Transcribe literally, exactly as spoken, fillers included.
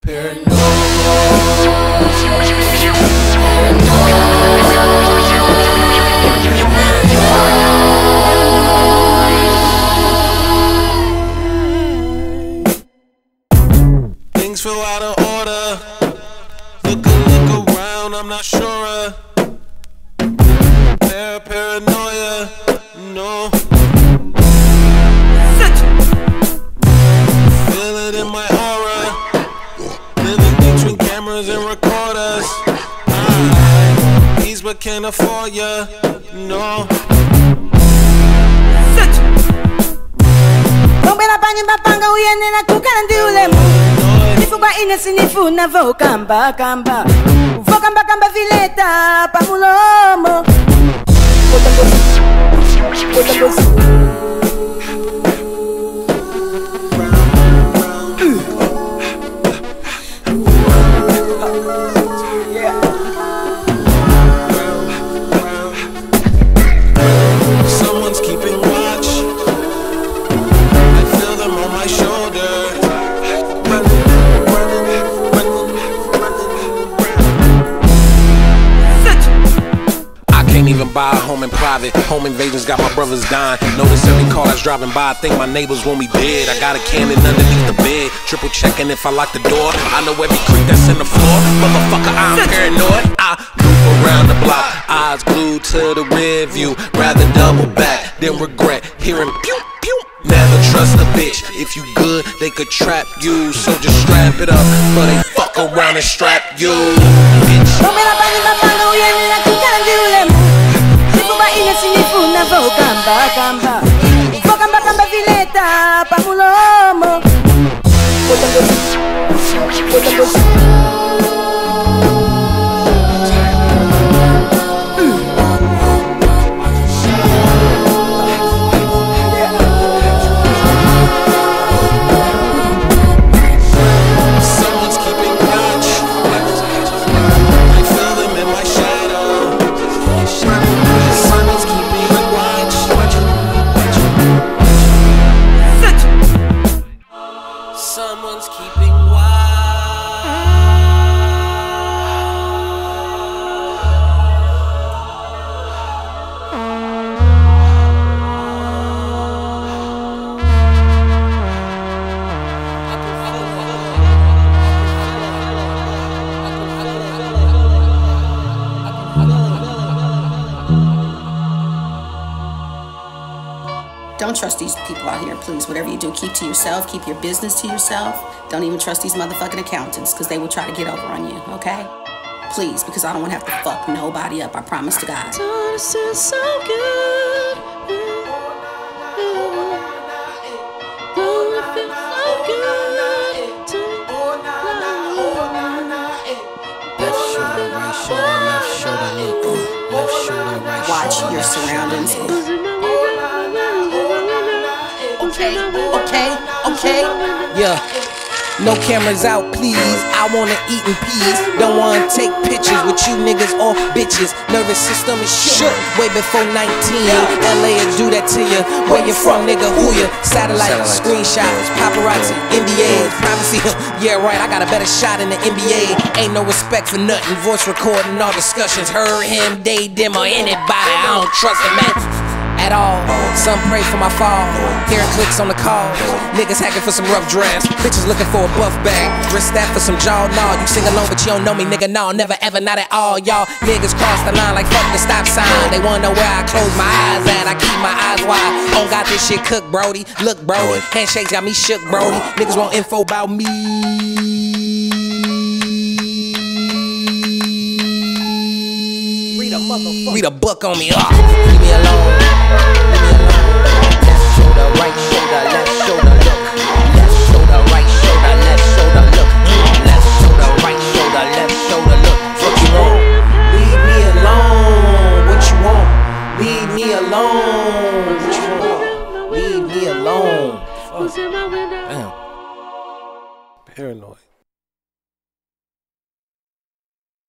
Things feel out of order. Look, look around, I'm not sure. Par paranoia, no. Feel it in my aura. Living between cameras and recorders. I, he's but can't afford ya, no. Bombela panyo bapanga uyene na kukandi ulemu. Nifugwa ine sinifu na vo kamba kamba. Vo kamba kamba vileta pa mulomo. Someone's keeping watch. I feel them on my shoulder. Can't even buy a home in private. Home invasions got my brothers dying. Notice every car that's driving by, I think my neighbors want me dead. I got a cannon underneath the bed, triple checking if I lock the door. I know every creek that's in the floor. Motherfucker, I'm paranoid. I loop around the block, eyes glued to the rear view. Rather double back than regret hearing pew pew. Never trust a bitch. If you good, they could trap you. So just strap it up, but they fuck around and strap you, bitch. Inasinifu na vo kamba kamba. Vo kamba kamba vileta pa mulomo. Someone's keeping watch. I feel them in my shadow. Someone's keeping watch. Someone's keeping watch. Don't trust these people out here, please. Whatever you do, keep to yourself. Keep your business to yourself. Don't even trust these motherfucking accountants, because they will try to get over on you, okay? Please, because I don't want to have to fuck nobody up, I promise to God. This is so good. Don't it feel so good tonight? Left shoulder, right shoulder, left shoulder, look. Left shoulder, right shoulder. Watch your surroundings. Okay, okay, okay. Yeah. No cameras out, please. I wanna eat in peace. Don't wanna take pictures with you niggas or bitches. Nervous system is shook way before nineteen. L A will do that to you. Where you from, nigga? Who you? Satellite, screenshots, paparazzi, N B As, privacy. Yeah, right. I got a better shot in the N B A. Ain't no respect for nothing. Voice recording all discussions. Heard him, they, them, or anybody. I don't trust a man at all. Some pray for my fall. Hearing clicks on the call. Niggas hacking for some rough drafts. Bitches looking for a buff bag. Wrist that for some jaw gnaw. You sing along but you don't know me, nigga. No, never ever, not at all. Y'all niggas cross the line like fuck the stop sign. They wanna know where I close my eyes at. I keep my eyes wide. Don't got this shit cooked, Brody. Look, Brody. Handshakes got me shook, Brody. Niggas want info about me. Read a motherfucker. Read a book on me. Oh, leave me alone.